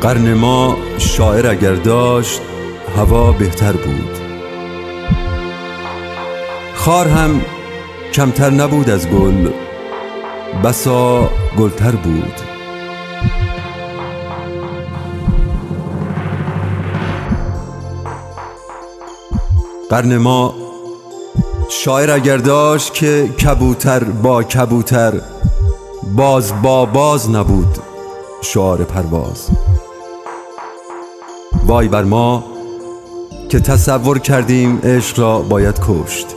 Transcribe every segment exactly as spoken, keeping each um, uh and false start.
قرن ما شاعر اگر داشت هوا بهتر بود، خار هم کمتر نبود از گل، بسا گلتر بود. قرن ما شاعر اگر داشت که کبوتر با کبوتر، باز با باز نبود شعار پرواز. وای بر ما که تصور کردیم عشق را باید کشت.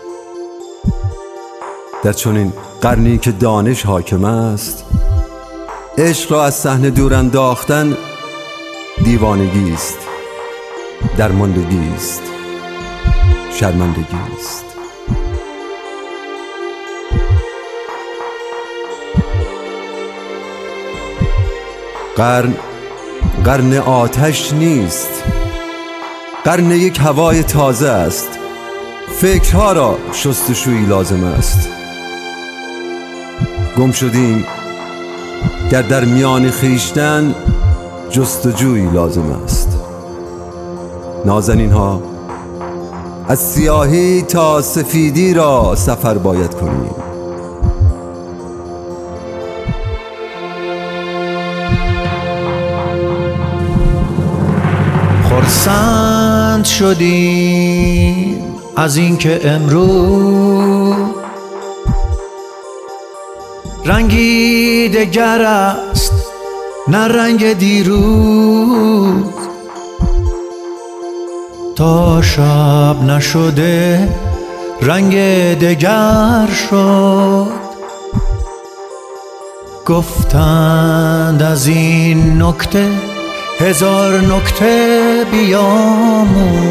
در چنین قرنی که دانش حاکم است، عشق را از صحنه دور انداختن دیوانگی است، درماندگی است، شرمندگی است. قرن قرن آتش نیست، قرن یک هوای تازه است. فکرها را شستشویی لازم است. گم شدیم گر در میان خویشتن، جستجویی لازم است. نازنین ها از سیاهی تا سفیدی را سفر باید کنیم. خرسند شدیم از اینکه امروز رنگی دگر است نه رنگ دیروز. تا شب نشده رنگ دگر شد، گفتند از این نکته هزار نکته بیاموز.